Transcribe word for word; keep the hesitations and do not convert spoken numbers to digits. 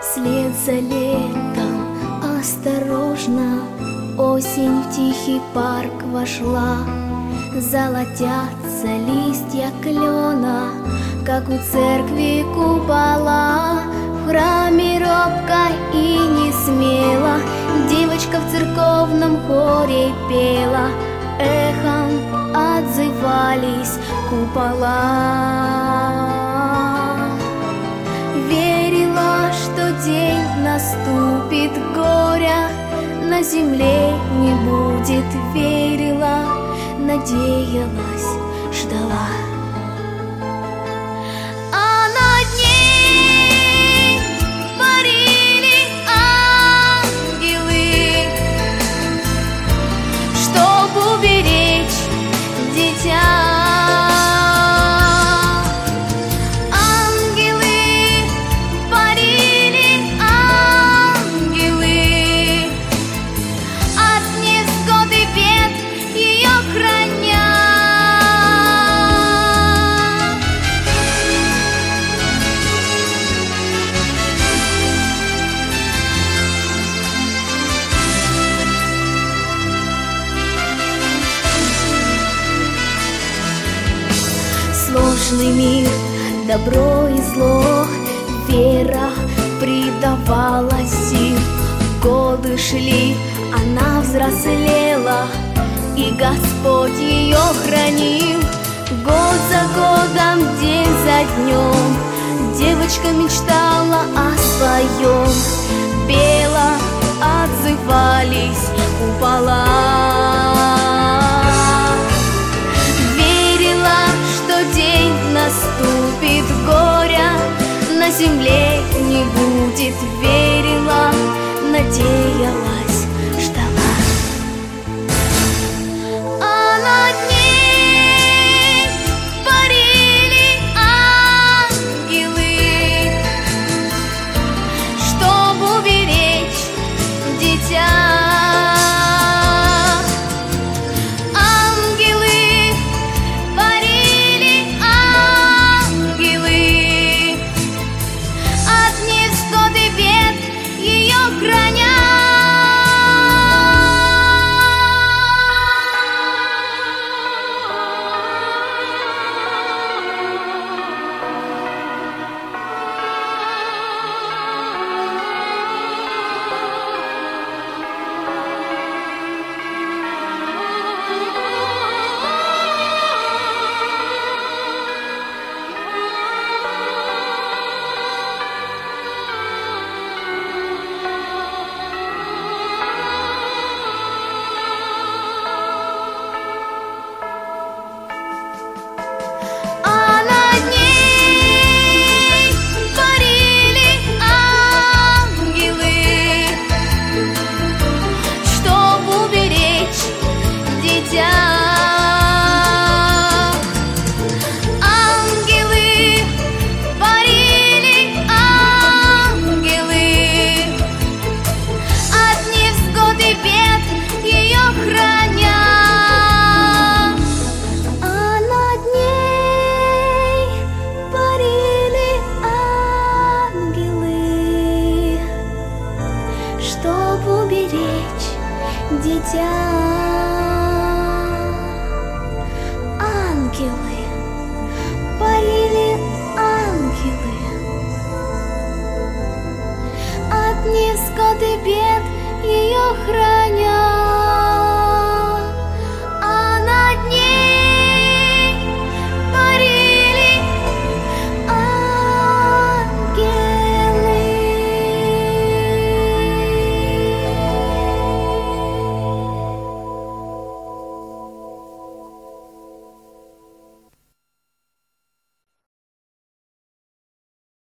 Вслед за летом осторожно осень в тихий парк вошла. Золотятся листья клена, как у церкви купола. В храме робко и не смело девочка в церковном хоре пела. Эхом отзывались купола. Верила, что день наступит, горя на земле не будет. Верила, надеялась, ждала. А над ней парили ангелы, чтоб уберечь дитя. Сложный мир, добро и зло, вера придавала сил. Годы шли, она взрослела, и Господь ее хранил. Год за годом, день за днем девочка мечтала о своем. Пела, отзывались купола. Наступит, горя на земле не будет. Верила, надеялась, ждала. А над ней парили ангелы, чтоб уберечь дитя. Храня.